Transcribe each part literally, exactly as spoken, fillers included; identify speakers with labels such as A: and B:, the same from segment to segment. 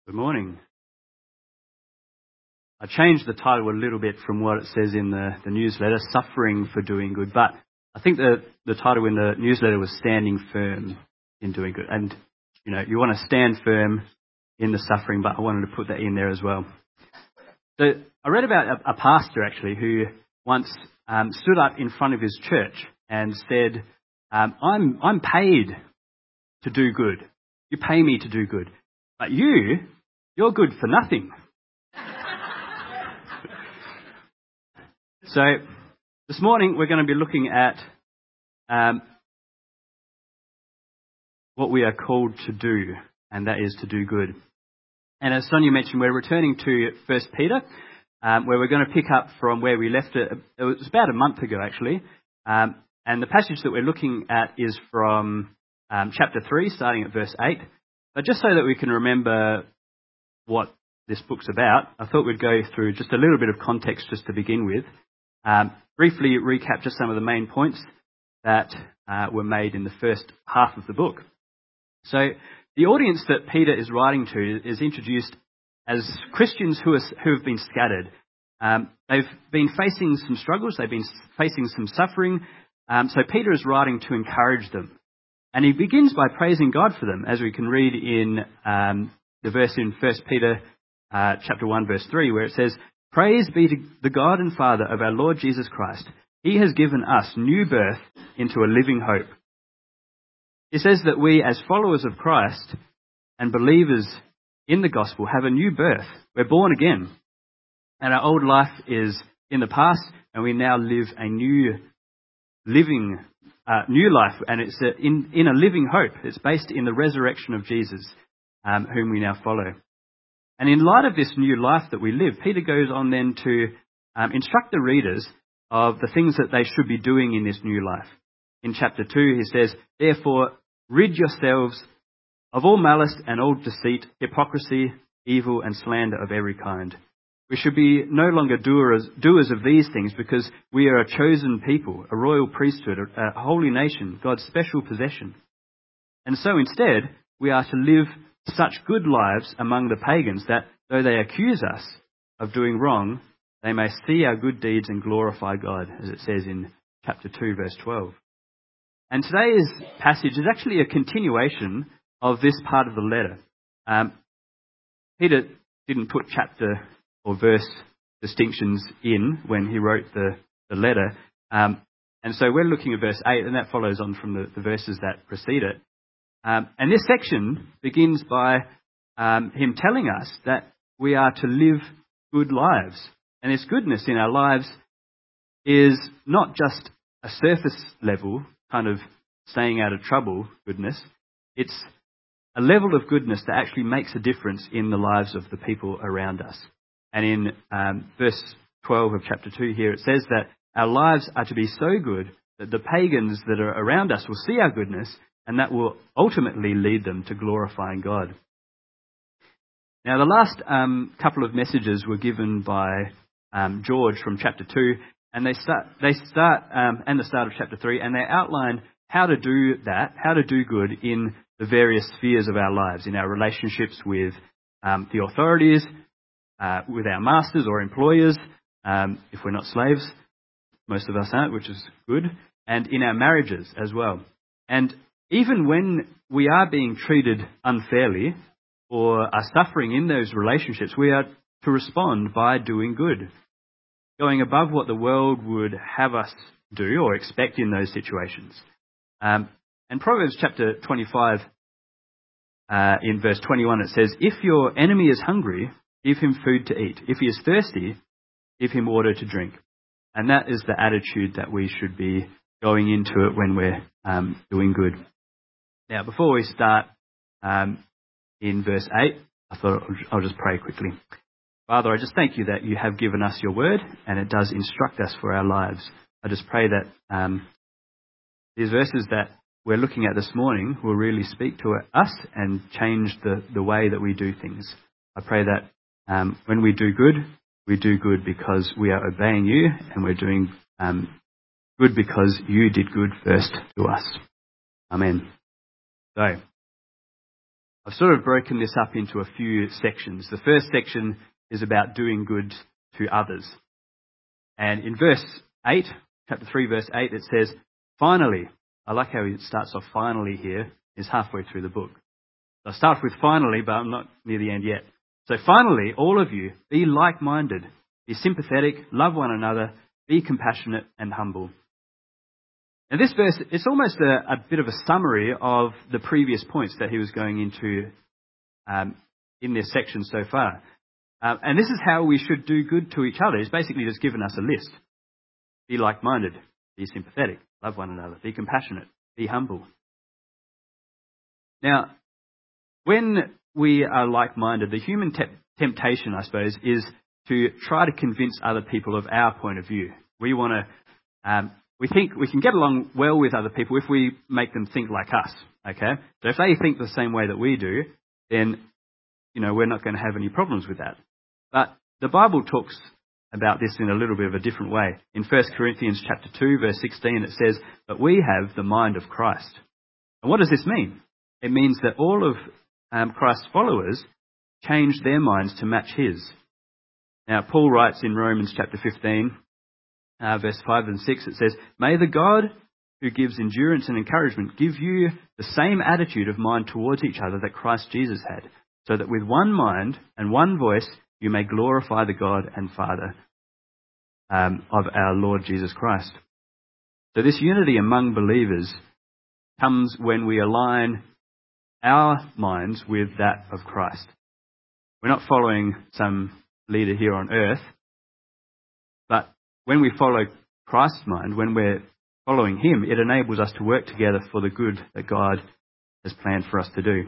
A: Good morning. I changed the title a little bit from what it says in the, the newsletter, Suffering for Doing Good, but I think the, the title in the newsletter was Standing Firm in Doing Good. And, you know, you want to stand firm in the suffering, but I wanted to put that in there as well. So I read about a, a pastor, actually, who once um, stood up in front of his church and said, um, I'm, I'm paid to do good. You pay me to do good. But you, you're good for nothing. So this morning we're going to be looking at um, what we are called to do, and that is to do good. And as Sonia mentioned, we're returning to First Peter, um, where we're going to pick up from where we left it. It was about a month ago, actually. Um, and the passage that we're looking at is from um, chapter three, starting at verse eight. But just so that we can remember what this book's about, I thought we'd go through just a little bit of context just to begin with. Um, briefly recap just some of the main points that uh, were made in the first half of the book. So the audience that Peter is writing to is introduced as Christians who, are, who have been scattered. Um, they've been facing some struggles, they've been facing some suffering, um, so Peter is writing to encourage them. And he begins by praising God for them, as we can read in um, the verse in First Peter uh, chapter one, verse three, where it says, "Praise be to the God and Father of our Lord Jesus Christ. He has given us new birth into a living hope." It says that we, as followers of Christ and believers in the gospel, have a new birth. We're born again. And our old life is in the past, and we now live a new living, uh, new life. And it's a, in, in a living hope. It's based in the resurrection of Jesus, um, whom we now follow. And in light of this new life that we live, Peter goes on then to um, instruct the readers of the things that they should be doing in this new life. In chapter two, he says, "Therefore, rid yourselves of all malice and all deceit, hypocrisy, evil and slander of every kind. We should be no longer doers, doers of these things, because we are a chosen people, a royal priesthood, a holy nation, God's special possession. And so instead, we are to live such good lives among the pagans that, though they accuse us of doing wrong, they may see our good deeds and glorify God," as it says in chapter two, verse twelve. And today's passage is actually a continuation of this part of the letter. Um, Peter didn't put chapter or verse distinctions in when he wrote the, the letter. Um, and so we're looking at verse eight, and that follows on from the, the verses that precede it. Um, and this section begins by um, him telling us that we are to live good lives. And this goodness in our lives is not just a surface level kind of staying out of trouble goodness. It's a level of goodness that actually makes a difference in the lives of the people around us. And in um, verse twelve of chapter two here, it says that our lives are to be so good that the pagans that are around us will see our goodness, and that will ultimately lead them to glorifying God. Now, the last um, couple of messages were given by um, George from chapter two, and they start, they start, um, and the start of chapter three, and they outline how to do that, how to do good in the various spheres of our lives, in our relationships with um, the authorities, uh, with our masters or employers, um, if we're not slaves. Most of us aren't, which is good, and in our marriages as well. And even when we are being treated unfairly or are suffering in those relationships, we are to respond by doing good, going above what the world would have us do or expect in those situations. Um, and Proverbs chapter twenty-five, uh, in verse twenty-one, it says, "If your enemy is hungry, give him food to eat. If he is thirsty, give him water to drink." And that is the attitude that we should be going into it when we're um, doing good. Now, before we start um, in verse eight, I thought I'll just pray quickly. Father, I just thank you that you have given us your word, and it does instruct us for our lives. I just pray that um, these verses that we're looking at this morning will really speak to us and change the, the way that we do things. I pray that um, when we do good, we do good because we are obeying you, and we're doing um, good because you did good first to us. Amen. So, I've sort of broken this up into a few sections. The first section is about doing good to others. And in verse eight, chapter three, verse eight, it says, finally, I like how it starts off finally here, is halfway through the book. So I start with finally, but I'm not near the end yet. So finally, all of you, be like-minded, be sympathetic, love one another, be compassionate and humble. Now this verse, it's almost a, a bit of a summary of the previous points that he was going into um, in this section so far. Um, and this is how we should do good to each other. He's basically just given us a list. Be like-minded, be sympathetic, love one another, be compassionate, be humble. Now, when we are like-minded, the human te- temptation, I suppose, is to try to convince other people of our point of view. We want to, um, we think we can get along well with other people if we make them think like us, okay? So if they think the same way that we do, then, you know, we're not going to have any problems with that. But the Bible talks about this in a little bit of a different way. In First Corinthians chapter two, verse sixteen, it says, but we have the mind of Christ. And what does this mean? It means that all of um, Christ's followers change their minds to match his. Now, Paul writes in Romans chapter fifteen, uh, verse five and six, it says, may the God who gives endurance and encouragement give you the same attitude of mind towards each other that Christ Jesus had, so that with one mind and one voice you may glorify the God and Father um, of our Lord Jesus Christ. So this unity among believers comes when we align our minds with that of Christ. We're not following some leader here on earth, but when we follow Christ's mind, when we're following him, it enables us to work together for the good that God has planned for us to do.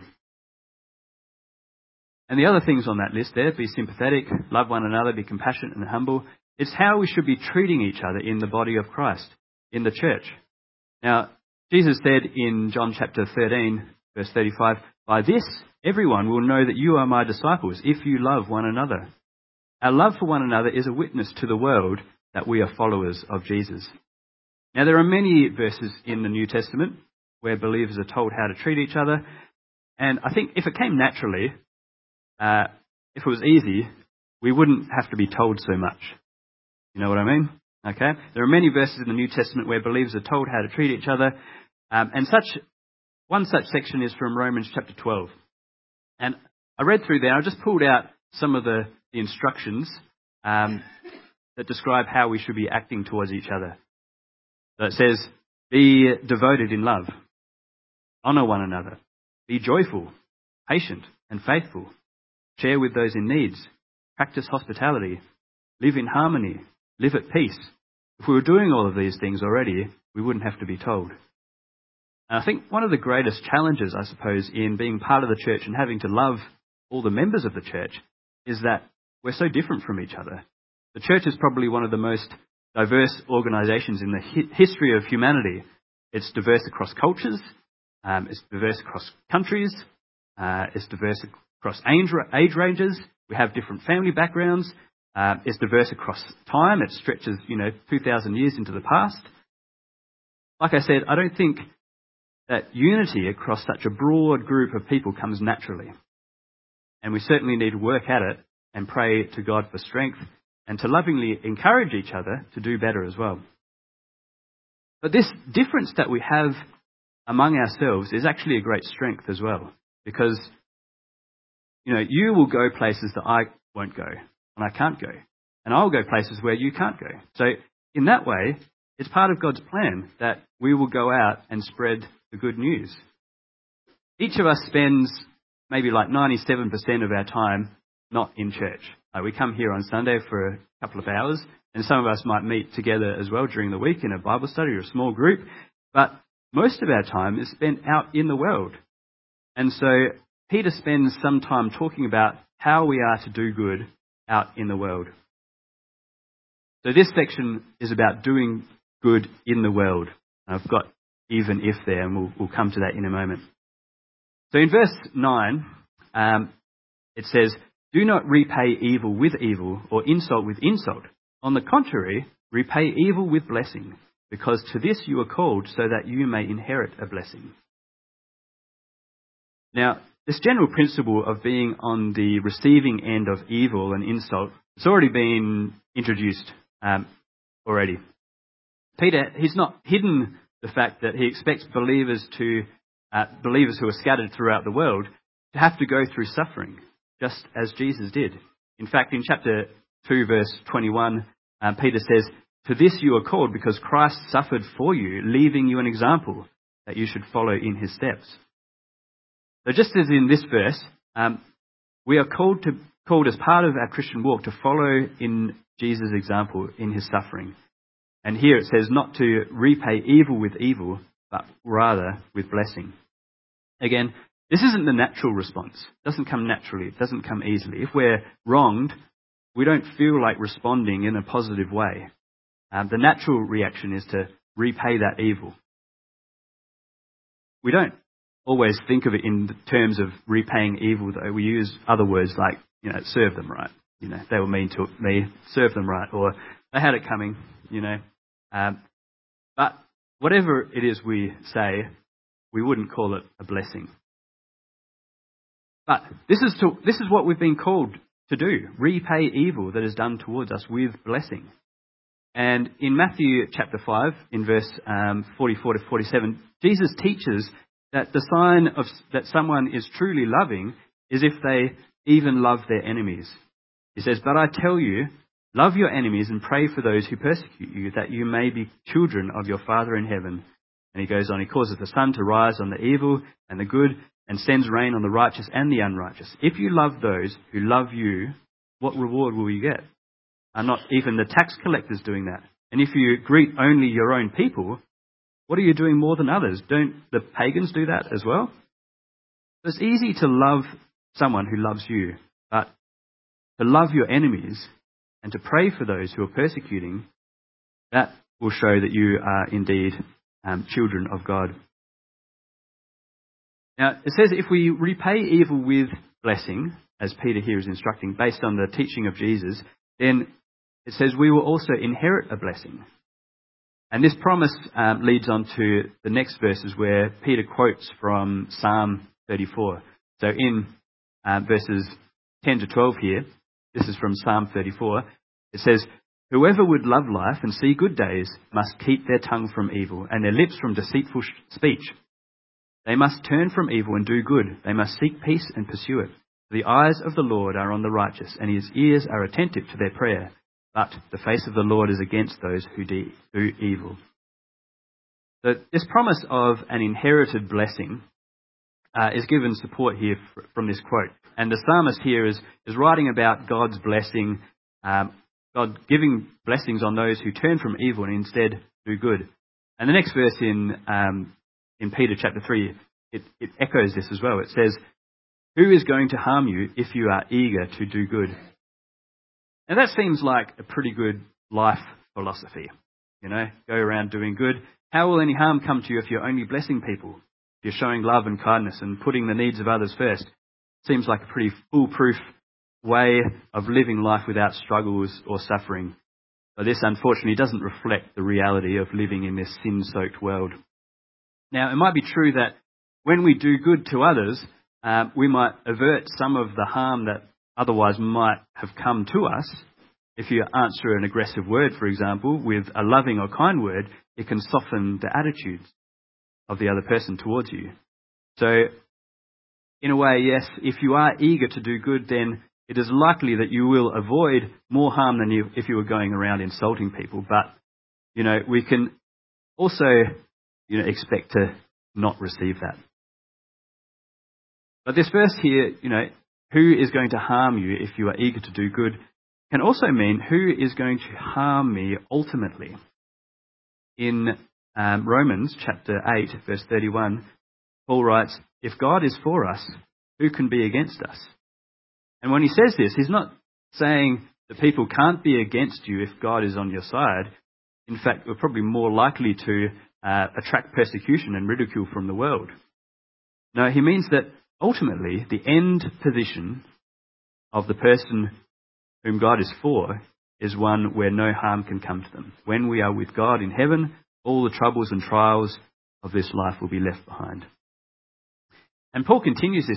A: And the other things on that list there, be sympathetic, love one another, be compassionate and humble, it's how we should be treating each other in the body of Christ, in the church. Now, Jesus said in John chapter thirteen, verse thirty-five, by this everyone will know that you are my disciples, if you love one another. Our love for one another is a witness to the world that we are followers of Jesus. Now, there are many verses in the New Testament where believers are told how to treat each other. And I think if it came naturally, uh, if it was easy, we wouldn't have to be told so much. You know what I mean? Okay? There are many verses in the New Testament where believers are told how to treat each other. Um, and such one such section is from Romans chapter twelve. And I read through there, I just pulled out some of the, the instructions um, that describe how we should be acting towards each other. So it says, be devoted in love, honour one another, be joyful, patient and faithful, share with those in need, practice hospitality, live in harmony, live at peace. If we were doing all of these things already, we wouldn't have to be told. And I think one of the greatest challenges, I suppose, in being part of the church and having to love all the members of the church is that we're so different from each other. The church is probably one of the most diverse organisations in the hi- history of humanity. It's diverse across cultures, um, it's diverse across countries, uh, it's diverse across age, age ranges. We have different family backgrounds. Uh, it's diverse across time. It stretches, you know, two thousand years into the past. Like I said, I don't think that unity across such a broad group of people comes naturally. And we certainly need to work at it and pray to God for strength and to lovingly encourage each other to do better as well. But this difference that we have among ourselves is actually a great strength as well, because, you know, you will go places that I won't go and I can't go, and I'll go places where you can't go. So in that way, it's part of God's plan that we will go out and spread the good news. Each of us spends maybe like ninety-seven percent of our time not in church. Uh, we come here on Sunday for a couple of hours, and some of us might meet together as well during the week in a Bible study or a small group, but most of our time is spent out in the world. And so Peter spends some time talking about how we are to do good out in the world. So this section is about doing good in the world. I've got even if there, and we'll, we'll come to that in a moment. So in verse nine, um, it says, do not repay evil with evil or insult with insult. On the contrary, repay evil with blessing, because to this you are called, so that you may inherit a blessing. Now, this general principle of being on the receiving end of evil and insult, it's already been introduced um, already. Peter, he's not hidden the fact that he expects believers to, uh, believers who are scattered throughout the world, to have to go through suffering, just as Jesus did. In fact, in chapter two, verse twenty-one, um, Peter says, "To this you are called, because Christ suffered for you, leaving you an example that you should follow in his steps." So just as in this verse, um, we are called to called as part of our Christian walk to follow in Jesus' example in his suffering. And here it says not to repay evil with evil, but rather with blessing. Again, this isn't the natural response. It doesn't come naturally. It doesn't come easily. If we're wronged, we don't feel like responding in a positive way. Um, the natural reaction is to repay that evil. We don't always think of it in terms of repaying evil, though. We use other words like, you know, serve them right. You know, they were mean to me, serve them right. Or they had it coming, you know. Um, but whatever it is we say, we wouldn't call it a blessing. But this is to, this is what we've been called to do, repay evil that is done towards us with blessing. And in Matthew chapter five, in verse um, forty-four to forty-seven, Jesus teaches that the sign of that someone is truly loving is if they even love their enemies. He says, "But I tell you, love your enemies and pray for those who persecute you, that you may be children of your Father in heaven." And he goes on, he causes the sun to rise on the evil and the good, and sends rain on the righteous and the unrighteous. If you love those who love you, what reward will you get? Are not even the tax collectors doing that? And if you greet only your own people, what are you doing more than others? Don't the pagans do that as well? It's easy to love someone who loves you, but to love your enemies and to pray for those who are persecuting, that will show that you are indeed um, children of God. Now, it says if we repay evil with blessing, as Peter here is instructing, based on the teaching of Jesus, then it says we will also inherit a blessing. And this promise um, leads on to the next verses where Peter quotes from Psalm thirty-four. So in um, verses ten to twelve here, this is from Psalm thirty-four, it says, "Whoever would love life and see good days must keep their tongue from evil and their lips from deceitful speech. They must turn from evil and do good. They must seek peace and pursue it. The eyes of the Lord are on the righteous, and his ears are attentive to their prayer. But the face of the Lord is against those who do evil." So this promise of an inherited blessing uh, is given support here from this quote. And the psalmist here is, is writing about God's blessing, um, God giving blessings on those who turn from evil and instead do good. And the next verse in um, in Peter chapter three, it, it echoes this as well. It says, "Who is going to harm you if you are eager to do good?" Now that seems like a pretty good life philosophy. You know, go around doing good. How will any harm come to you if you're only blessing people? If you're showing love and kindness and putting the needs of others first? Seems like a pretty foolproof way of living life without struggles or suffering. But this unfortunately doesn't reflect the reality of living in this sin-soaked world. Now, it might be true that when we do good to others, uh, we might avert some of the harm that otherwise might have come to us. If you answer an aggressive word, for example, with a loving or kind word, it can soften the attitudes of the other person towards you. So, in a way, yes, if you are eager to do good, then it is likely that you will avoid more harm than you if you were going around insulting people. But, you know, we can also, you know, expect to not receive that. But this verse here, you know, who is going to harm you if you are eager to do good, can also mean who is going to harm me ultimately. In um, Romans chapter eight, verse thirty-one, Paul writes, "If God is for us, who can be against us?" And when he says this, he's not saying that people can't be against you if God is on your side. In fact, we're probably more likely to uh, attract persecution and ridicule from the world. No, he means that ultimately the end position of the person whom God is for is one where no harm can come to them. When we are with God in heaven, all the troubles and trials of this life will be left behind. And Paul continues this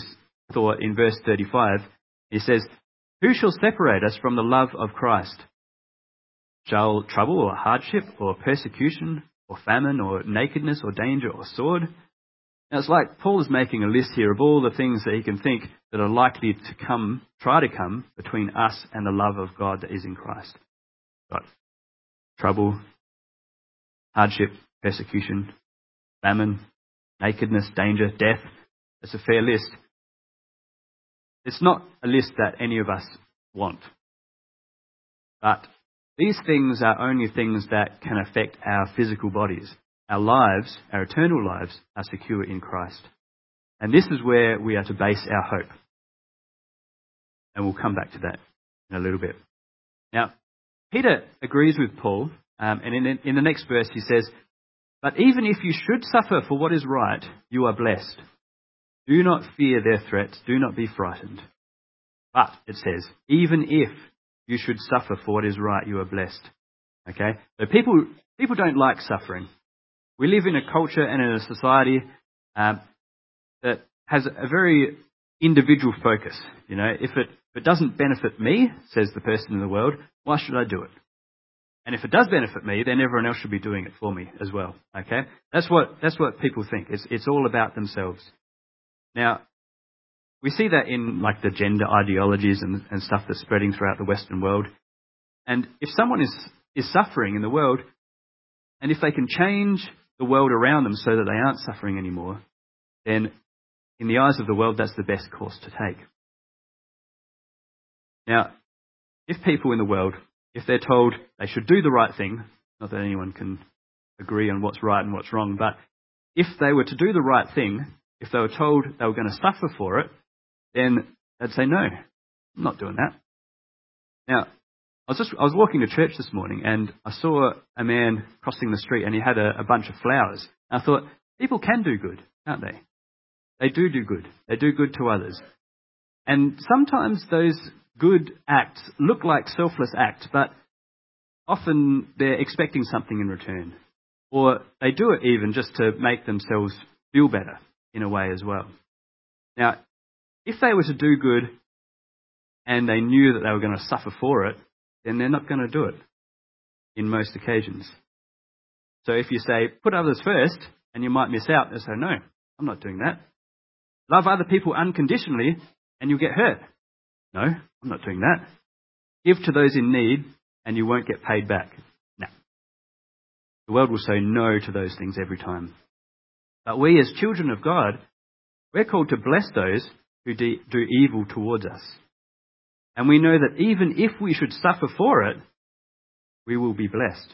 A: thought in verse thirty-five. He says, "Who shall separate us from the love of Christ? Shall trouble or hardship or persecution or famine or nakedness or danger or sword?" Now it's like Paul is making a list here of all the things that he can think that are likely to come, try to come between us and the love of God that is in Christ. Got trouble, hardship, persecution, famine, nakedness, danger, death. It's a fair list. It's not a list that any of us want. But these things are only things that can affect our physical bodies. Our lives, our eternal lives, are secure in Christ. And this is where we are to base our hope. And we'll come back to that in a little bit. Now, Peter agrees with Paul, um, and in, in the next verse he says, "But even if you should suffer for what is right, you are blessed. Do not fear their threats, do not be frightened. But," it says, "even if you should suffer for what is right, you are blessed." Okay? So people, people don't like suffering. We live in a culture and in a society um, that has a very individual focus. You know, if it, if it doesn't benefit me, says the person in the world, why should I do it? And if it does benefit me, then everyone else should be doing it for me as well. Okay? That's what, that's what people think. It's, it's all about themselves. Now, we see that in like the gender ideologies and, and stuff that's spreading throughout the Western world. And if someone is, is suffering in the world, and if they can change the world around them so that they aren't suffering anymore, then in the eyes of the world, that's the best course to take. Now, if people in the world, if they're told they should do the right thing, not that anyone can agree on what's right and what's wrong, but if they were to do the right thing, if they were told they were going to suffer for it, then they'd say, "No, I'm not doing that." Now, I was just I was walking to church this morning and I saw a man crossing the street and he had a, a bunch of flowers. And I thought, people can do good, can't they? They do do good. They do good to others. And sometimes those good acts look like selfless acts, but often they're expecting something in return. Or they do it even just to make themselves feel better in a way as well. Now, if they were to do good and they knew that they were going to suffer for it, then they're not going to do it in most occasions. So if you say, put others first, and you might miss out, they say, "No, I'm not doing that." Love other people unconditionally, and you'll get hurt. "No, I'm not doing that." Give to those in need, and you won't get paid back. No. The world will say no to those things every time. But we as children of God, we're called to bless those who de- do evil towards us. And we know that even if we should suffer for it, we will be blessed.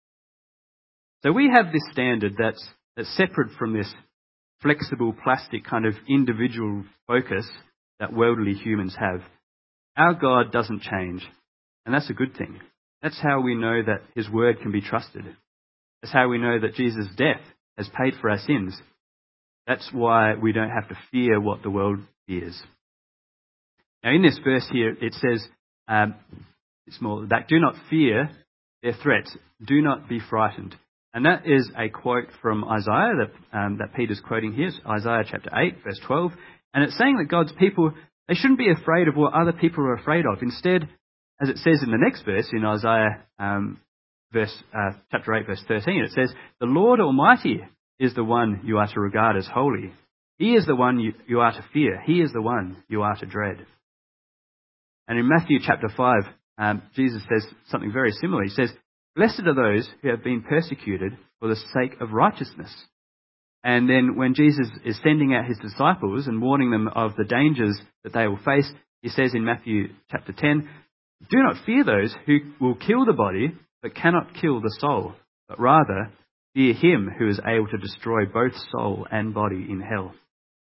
A: So we have this standard that's, that's separate from this flexible, plastic kind of individual focus that worldly humans have. Our God doesn't change, and that's a good thing. That's how we know that his word can be trusted. That's how we know that Jesus' death has paid for our sins. That's why we don't have to fear what the world fears. Now, in this verse here, it says, um, it's more that do not fear their threats. Do not be frightened. And that is a quote from Isaiah that, um, that Peter's quoting here. It's Isaiah chapter eight, verse twelve. And it's saying that God's people, they shouldn't be afraid of what other people are afraid of. Instead, as it says in the next verse, in Isaiah um, verse uh, chapter eight, verse thirteen, it says, "The Lord Almighty is the one you are to regard as holy. He is the one you, you are to fear. He is the one you are to dread." And in Matthew chapter five, um, Jesus says something very similar. He says, "Blessed are those who have been persecuted for the sake of righteousness." And then when Jesus is sending out his disciples and warning them of the dangers that they will face, he says in Matthew chapter ten, "Do not fear those who will kill the body, but cannot kill the soul, but rather fear him who is able to destroy both soul and body in hell."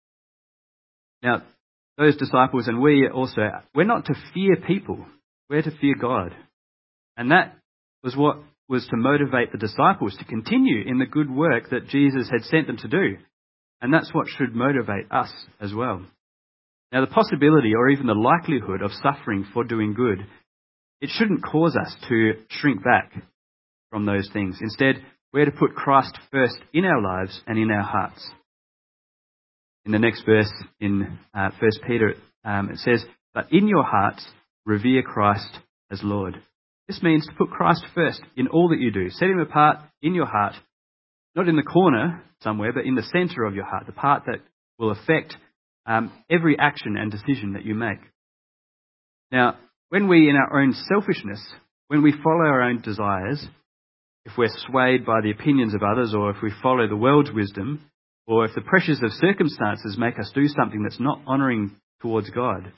A: Now, those disciples and we also, we're not to fear people. We're to fear God. And that was what was to motivate the disciples to continue in the good work that Jesus had sent them to do. And that's what should motivate us as well. Now, the possibility or even the likelihood of suffering for doing good, it shouldn't cause us to shrink back from those things. Instead, we're to put Christ first in our lives and in our hearts. In the next verse in uh, First Peter, um, it says, "But in your hearts revere Christ as Lord." This means to put Christ first in all that you do. Set him apart in your heart, not in the corner somewhere, but in the centre of your heart, the part that will affect um, every action and decision that you make. Now, when we, in our own selfishness, when we follow our own desires, if we're swayed by the opinions of others, or if we follow the world's wisdom, or if the pressures of circumstances make us do something that's not honouring towards God,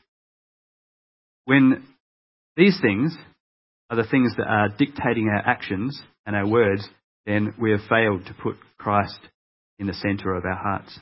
A: when these things are the things that are dictating our actions and our words, then we have failed to put Christ in the centre of our hearts.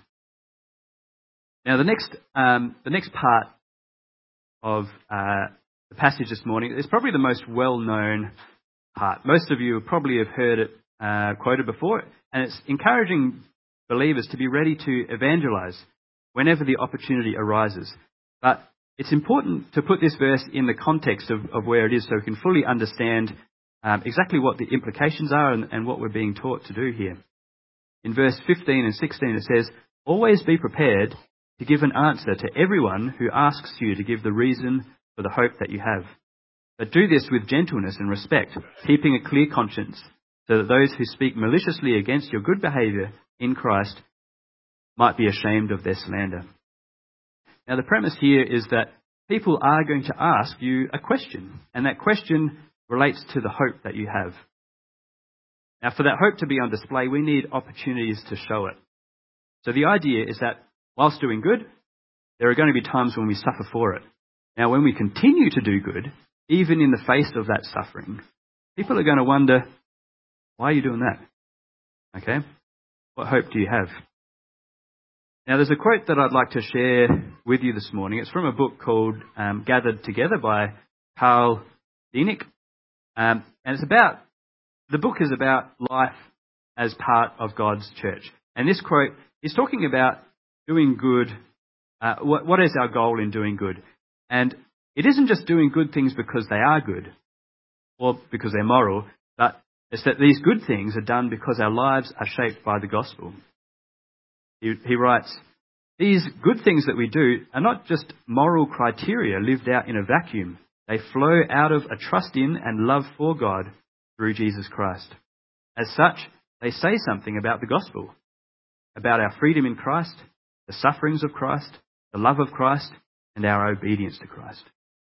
A: Now, the next um, the next part of uh, the passage this morning is probably the most well-known part. Most of you probably have heard it uh, quoted before, and it's encouraging believers to be ready to evangelise whenever the opportunity arises. But it's important to put this verse in the context of, of where it is so we can fully understand um, exactly what the implications are and, and what we're being taught to do here. In verse fifteen and sixteen it says, "Always be prepared to give an answer to everyone who asks you to give the reason for the hope that you have. But do this with gentleness and respect, keeping a clear conscience, so that those who speak maliciously against your good behaviour in Christ might be ashamed of their slander." Now, the premise here is that people are going to ask you a question, and that question relates to the hope that you have. Now, for that hope to be on display, we need opportunities to show it. So the idea is that whilst doing good, there are going to be times when we suffer for it. Now, when we continue to do good, even in the face of that suffering, people are going to wonder, why are you doing that? Okay? What hope do you have? Now, there's a quote that I'd like to share with you this morning. It's from a book called um, Gathered Together by Carl Dienig. Um, and it's about, the book is about life as part of God's church. And this quote is talking about doing good. Uh, what, what is our goal in doing good? And it isn't just doing good things because they are good or because they're moral, but it's that these good things are done because our lives are shaped by the gospel. He, he writes, "These good things that we do are not just moral criteria lived out in a vacuum. They flow out of a trust in and love for God through Jesus Christ. As such, they say something about the gospel, about our freedom in Christ, the sufferings of Christ, the love of Christ, and our obedience to Christ.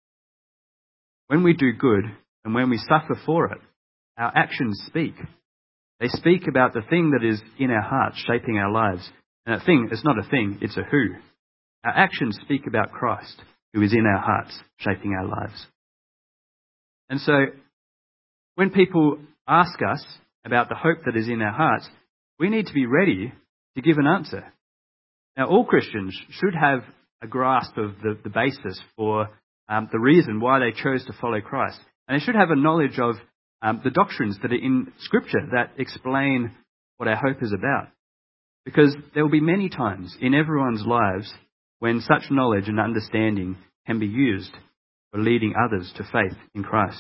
A: When we do good and when we suffer for it, our actions speak. They speak about the thing that is in our hearts, shaping our lives. And that thing is not a thing, it's a who. Our actions speak about Christ, who is in our hearts, shaping our lives." And so, when people ask us about the hope that is in our hearts, we need to be ready to give an answer. Now, all Christians should have a grasp of the, the basis for um, the reason why they chose to follow Christ. And they should have a knowledge of um, the doctrines that are in Scripture that explain what our hope is about. Because there will be many times in everyone's lives when such knowledge and understanding can be used for leading others to faith in Christ.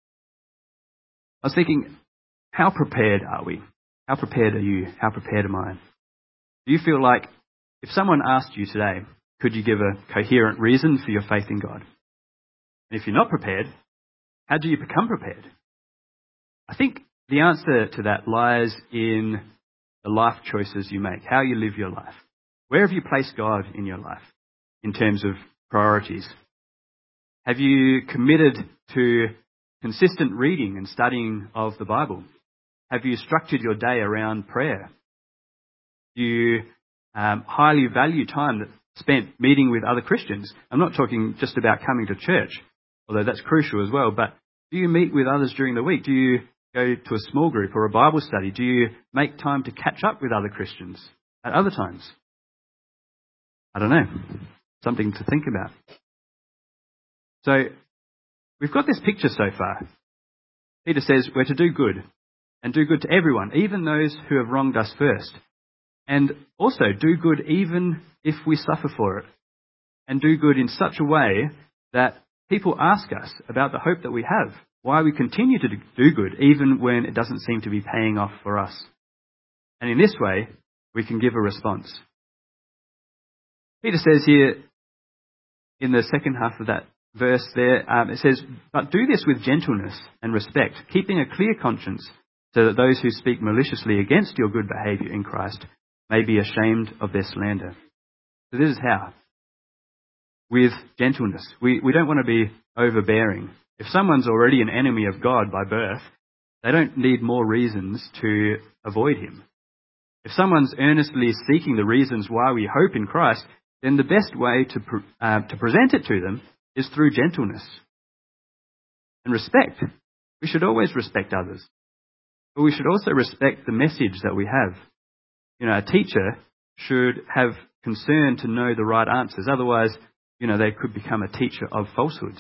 A: I was thinking, how prepared are we? How prepared are you? How prepared am I? Do you feel like if someone asked you today, could you give a coherent reason for your faith in God? And if you're not prepared, how do you become prepared? I think the answer to that lies in the life choices you make, how you live your life. Where have you placed God in your life in terms of priorities? Have you committed to consistent reading and studying of the Bible? Have you structured your day around prayer? Do you um, highly value time that's spent meeting with other Christians? I'm not talking just about coming to church, although that's crucial as well, but do you meet with others during the week? Do you go to a small group or a Bible study? Do you make time to catch up with other Christians at other times? I don't know. Something to think about. So, we've got this picture so far. Peter says we're to do good, and do good to everyone, even those who have wronged us first. And also do good even if we suffer for it. And do good in such a way that people ask us about the hope that we have, why we continue to do good even when it doesn't seem to be paying off for us. And in this way, we can give a response. Peter says here in the second half of that verse there, um, it says, "But do this with gentleness and respect, keeping a clear conscience, so that those who speak maliciously against your good behaviour in Christ may be ashamed of their slander." So this is how. With gentleness. We, we don't want to be overbearing. If someone's already an enemy of God by birth, they don't need more reasons to avoid him. If someone's earnestly seeking the reasons why we hope in Christ, then the best way to, pre- uh, to present it to them is through gentleness and respect. We should always respect others, but we should also respect the message that we have. You know, a teacher should have concern to know the right answers. Otherwise, you know, they could become a teacher of falsehoods.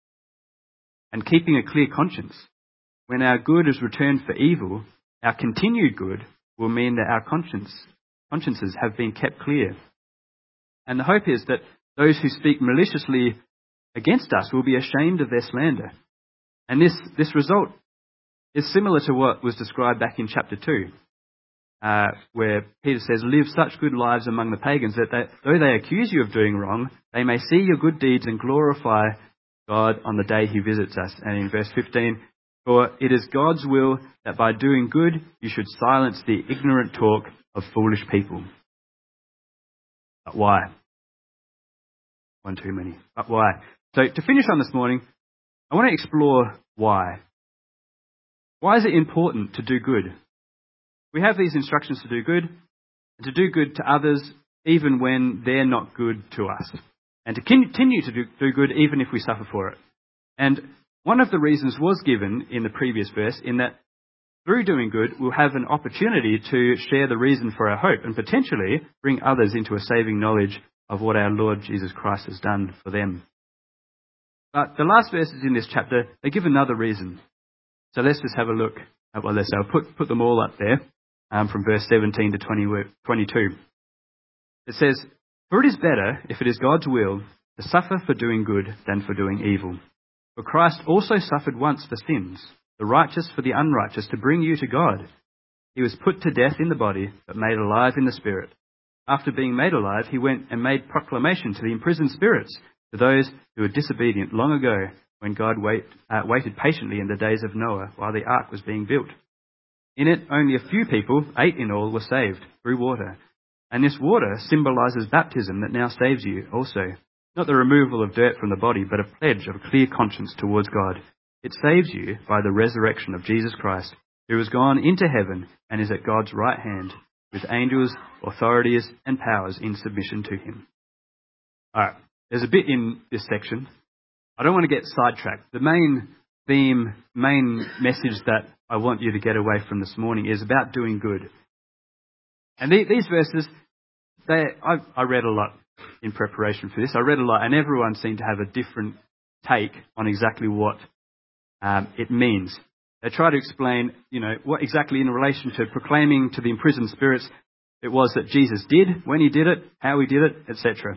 A: And keeping a clear conscience. When our good is returned for evil, our continued good will mean that our conscience, consciences have been kept clear. And the hope is that those who speak maliciously against us will be ashamed of their slander. And this, this result is similar to what was described back in chapter two, uh, where Peter says, "Live such good lives among the pagans that they, though they accuse you of doing wrong, they may see your good deeds and glorify God on the day he visits us." And in verse fifteen, "For it is God's will that by doing good you should silence the ignorant talk of foolish people." But why? One too many. But why? So to finish on this morning, I want to explore why. Why is it important to do good? We have these instructions to do good, and to do good to others even when they're not good to us, and to continue to do, do good even if we suffer for it. And one of the reasons was given in the previous verse, in that through doing good, we'll have an opportunity to share the reason for our hope and potentially bring others into a saving knowledge of what our Lord Jesus Christ has done for them. But the last verses in this chapter, they give another reason. So let's just have a look at what they say. I'll put, put them all up there um, from verse seventeen to twenty, twenty-two. It says, "For it is better, if it is God's will, to suffer for doing good than for doing evil. For Christ also suffered once for sins, the righteous for the unrighteous, to bring you to God. He was put to death in the body, but made alive in the spirit. After being made alive, he went and made proclamation to the imprisoned spirits, to those who were disobedient long ago, when God wait, uh, waited patiently in the days of Noah while the ark was being built. In it, only a few people, eight in all, were saved through water. And this water symbolizes baptism that now saves you also. Not the removal of dirt from the body, but a pledge of a clear conscience towards God. It saves you by the resurrection of Jesus Christ, who has gone into heaven and is at God's right hand, with angels, authorities, and powers in submission to him." Alright, there's a bit in this section. I don't want to get sidetracked. The main theme, main message that I want you to get away from this morning is about doing good. And these verses, they, I, I read a lot in preparation for this. I read a lot, and everyone seemed to have a different take on exactly what um, it means. They try to explain, you know, what exactly in relation to proclaiming to the imprisoned spirits it was that Jesus did, when he did it, how he did it, et cetera.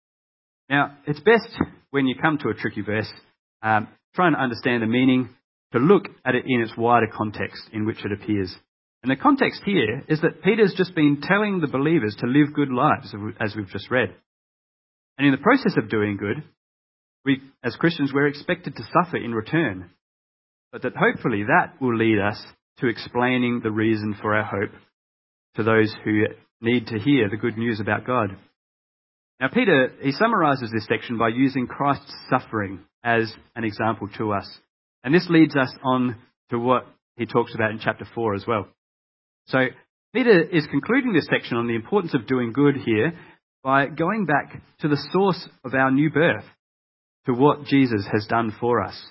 A: Now, it's best when you come to a tricky verse, um, trying to understand the meaning, to look at it in its wider context in which it appears. And the context here is that Peter's just been telling the believers to live good lives, as we've just read. And in the process of doing good, we, as Christians, we're expected to suffer in return. But that hopefully that will lead us to explaining the reason for our hope to those who need to hear the good news about God. Now, Peter, he summarizes this section by using Christ's suffering as an example to us. And this leads us on to what he talks about in chapter four as well. So, Peter is concluding this section on the importance of doing good here by going back to the source of our new birth, to what Jesus has done for us.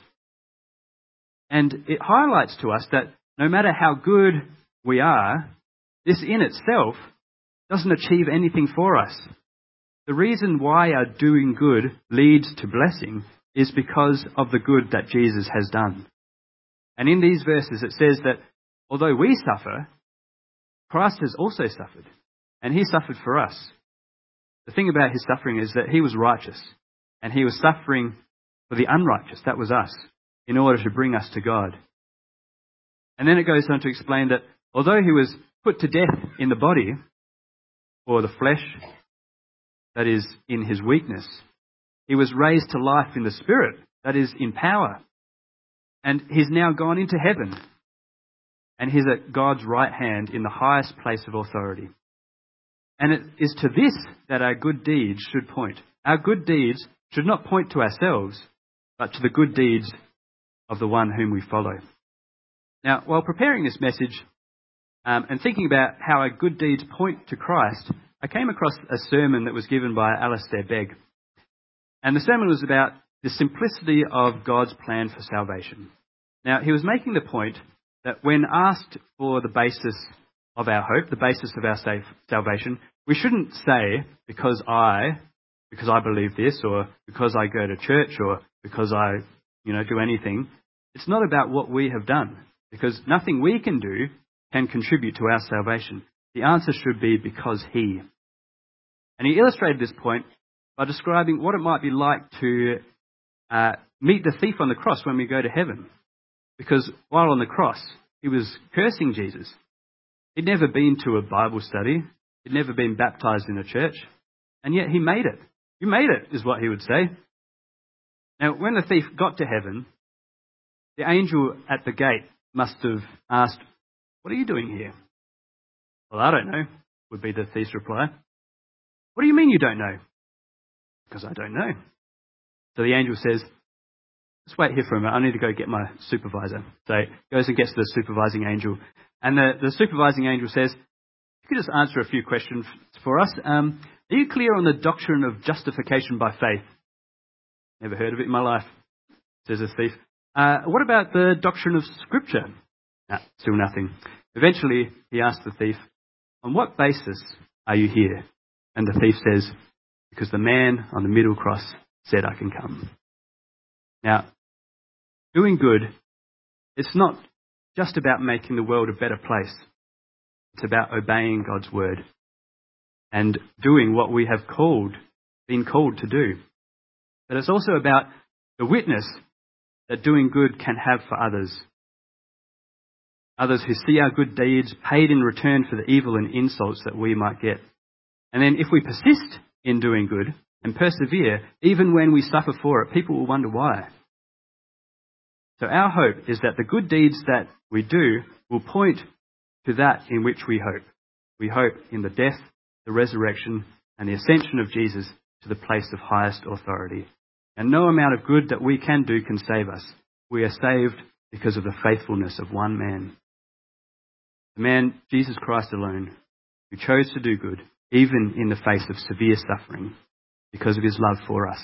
A: And it highlights to us that no matter how good we are, this in itself doesn't achieve anything for us. The reason why our doing good leads to blessing is because of the good that Jesus has done. And in these verses it says that although we suffer, Christ has also suffered, and he suffered for us. The thing about his suffering is that he was righteous, and he was suffering for the unrighteous, that was us, in order to bring us to God. And then it goes on to explain that although he was put to death in the body, or the flesh, that is, in his weakness. He was raised to life in the Spirit, that is, in power. And he's now gone into heaven. And he's at God's right hand in the highest place of authority. And it is to this that our good deeds should point. Our good deeds should not point to ourselves, but to the good deeds of the one whom we follow. Now, while preparing this message um, and thinking about how our good deeds point to Christ, I came across a sermon that was given by Alistair Begg. And the sermon was about the simplicity of God's plan for salvation. Now, he was making the point that when asked for the basis of our hope, the basis of our safe salvation, we shouldn't say, because I, because I believe this, or because I go to church, or because I, you know, do anything. It's not about what we have done, because nothing we can do can contribute to our salvation. The answer should be because He. And he illustrated this point by describing what it might be like to uh, meet the thief on the cross when we go to heaven. Because while on the cross, he was cursing Jesus. He'd never been to a Bible study. He'd never been baptized in a church. And yet he made it. You made it, is what he would say. Now, when the thief got to heaven, the angel at the gate must have asked, "What are you doing here?" "Well, I don't know," would be the thief's reply. "What do you mean you don't know?" "Because I don't know." So the angel says, "Just wait here for a minute. I need to go get my supervisor." So he goes and gets the supervising angel. And the, the supervising angel says, "You could just answer a few questions for us. Um, are you clear on the doctrine of justification by faith?" "Never heard of it in my life," says the thief. Uh, what about the doctrine of Scripture?" "Nah, still nothing." Eventually, he asks the thief, "On what basis are you here?" And the thief says, "Because the man on the middle cross said I can come." Now, doing good, it's not just about making the world a better place. It's about obeying God's word and doing what we have called, been called to do. But it's also about the witness that doing good can have for others. Others who see our good deeds paid in return for the evil and insults that we might get. And then if we persist in doing good and persevere, even when we suffer for it, people will wonder why. So our hope is that the good deeds that we do will point to that in which we hope. We hope in the death, the resurrection, and the ascension of Jesus to the place of highest authority. And no amount of good that we can do can save us. We are saved because of the faithfulness of one man. The man, Jesus Christ alone, who chose to do good, even in the face of severe suffering, because of his love for us.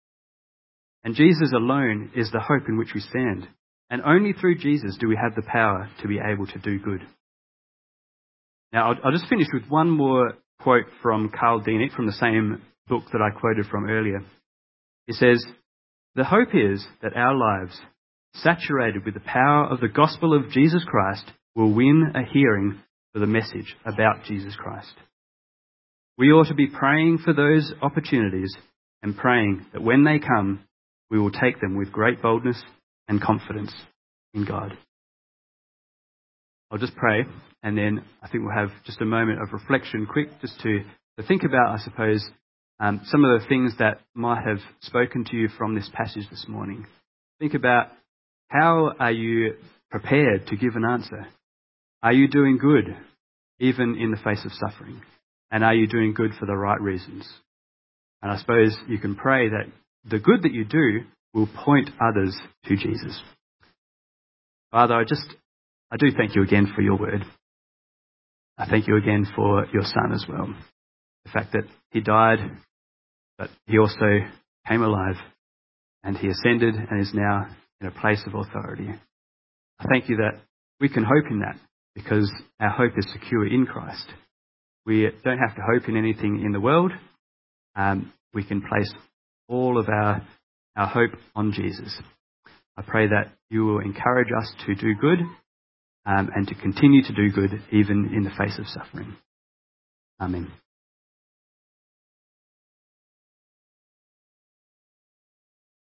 A: And Jesus alone is the hope in which we stand. And only through Jesus do we have the power to be able to do good. Now, I'll, I'll just finish with one more quote from Carl Dienig from the same book that I quoted from earlier. He says, "The hope is that our lives, saturated with the power of the gospel of Jesus Christ, will win a hearing for the message about Jesus Christ. We ought to be praying for those opportunities and praying that when they come, we will take them with great boldness and confidence in God." I'll just pray, and then I think we'll have just a moment of reflection quick, just to, to think about, I suppose, um, some of the things that might have spoken to you from this passage this morning. Think about, how are you prepared to give an answer? Are you doing good, even in the face of suffering? And are you doing good for the right reasons? And I suppose you can pray that the good that you do will point others to Jesus. Father, I just, I do thank you again for your word. I thank you again for your Son as well. The fact that he died, but he also came alive, and he ascended and is now in a place of authority. I thank you that we can hope in that, because our hope is secure in Christ. We don't have to hope in anything in the world. Um, we can place all of our, our hope on Jesus. I pray that you will encourage us to do good um, and to continue to do good even in the face of suffering. Amen.